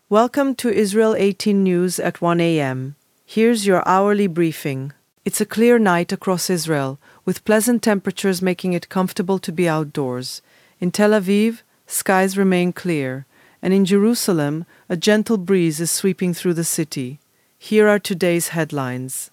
Welcome to Israel 18 News at 1 a.m. Here's your hourly briefing. It's a clear night across Israel, with pleasant temperatures making it comfortable to be outdoors. In Tel Aviv, skies remain clear, and in Jerusalem, a gentle breeze is sweeping through the city. Here are today's headlines.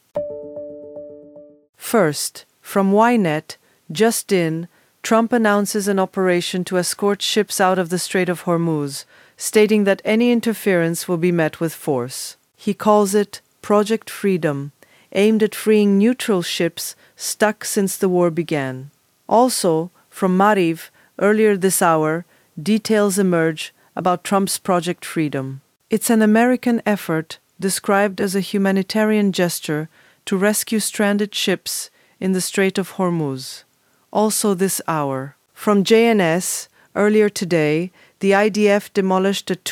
First, from Ynet, just in, Trump announces an operation to escort ships out of the Strait of Hormuz, stating that any interference will be met with force. He calls it Project Freedom, aimed at freeing neutral ships stuck since the war began. Also, from Maariv, earlier this hour, details emerge about Trump's Project Freedom. It's an American effort described as a humanitarian gesture to rescue stranded ships in the Strait of Hormuz. Also this hour, from JNS, earlier today, the IDF demolished a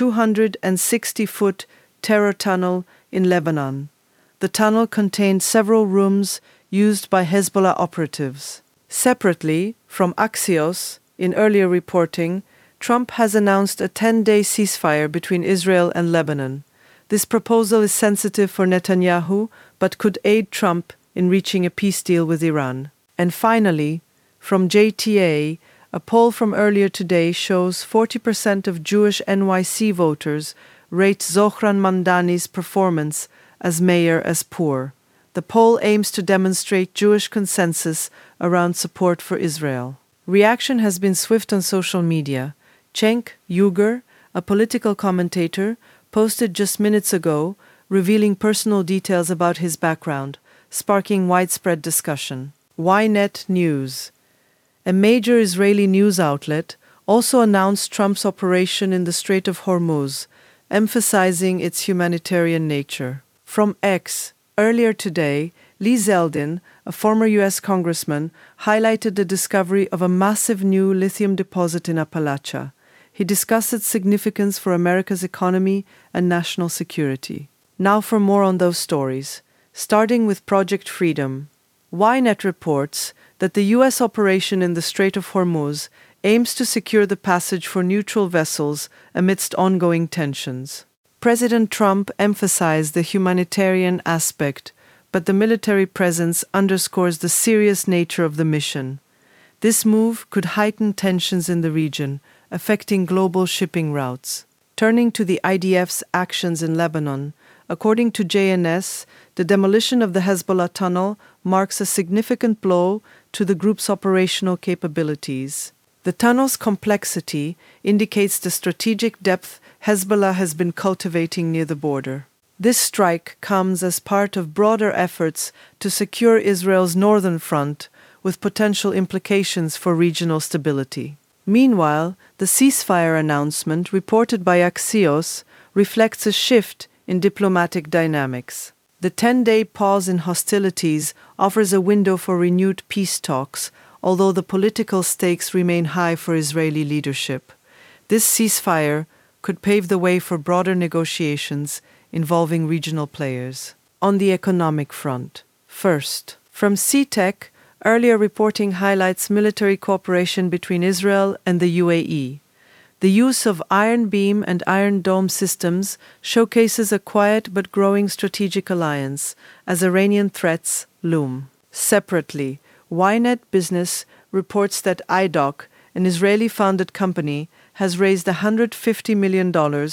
260-foot terror tunnel in Lebanon. The tunnel contained several rooms used by Hezbollah operatives. Separately, from Axios, in earlier reporting, Trump has announced a 10-day ceasefire between Israel and Lebanon. This proposal is sensitive for Netanyahu, but could aid Trump in reaching a peace deal with Iran. And finally, from JTA, a poll from earlier today shows 40% of Jewish NYC voters rate Zohran Mamdani's performance as mayor as poor. The poll aims to demonstrate Jewish consensus around support for Israel. Reaction has been swift on social media. Cenk Uygur, a political commentator, posted just minutes ago, revealing personal details about his background, sparking widespread discussion. Ynet News. A major Israeli news outlet also announced Trump's operation in the Strait of Hormuz, emphasizing its humanitarian nature. From X, earlier today, Lee Zeldin, a former U.S. congressman, highlighted the discovery of a massive new lithium deposit in Appalachia. He discussed its significance for America's economy and national security. Now for more on those stories, starting with Project Freedom. Ynet reports that the U.S. operation in the Strait of Hormuz aims to secure the passage for neutral vessels amidst ongoing tensions. President Trump emphasized the humanitarian aspect, but the military presence underscores the serious nature of the mission. This move could heighten tensions in the region, affecting global shipping routes. Turning to the IDF's actions in Lebanon, according to JNS, the demolition of the Hezbollah tunnel marks a significant blow to the group's operational capabilities. The tunnel's complexity indicates the strategic depth Hezbollah has been cultivating near the border. This strike comes as part of broader efforts to secure Israel's northern front, with potential implications for regional stability. Meanwhile, the ceasefire announcement reported by Axios reflects a shift in diplomatic dynamics. The 10-day pause in hostilities offers a window for renewed peace talks, although the political stakes remain high for Israeli leadership. This ceasefire could pave the way for broader negotiations involving regional players. On the economic front, first, from CTEC, earlier reporting highlights military cooperation between Israel and the UAE. The use of Iron Beam and Iron Dome systems showcases a quiet but growing strategic alliance as Iranian threats loom. Separately, Ynet Business reports that IDOC, an Israeli-founded company, has raised $150 million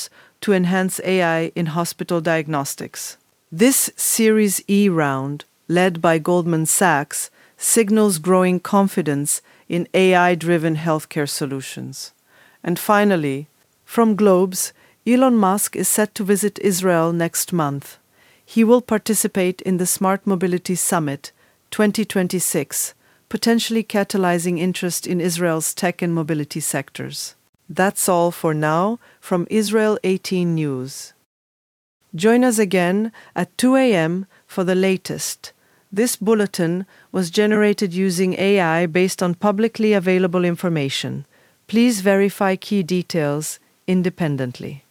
to enhance AI in hospital diagnostics. This Series E round, led by Goldman Sachs, signals growing confidence in AI-driven healthcare solutions. And finally, from Globes, Elon Musk is set to visit Israel next month. He will participate in the Smart Mobility Summit 2026, potentially catalyzing interest in Israel's tech and mobility sectors. That's all for now from Israel 18 News. Join us again at 2 a.m. for the latest. This bulletin was generated using AI based on publicly available information. Please verify key details independently.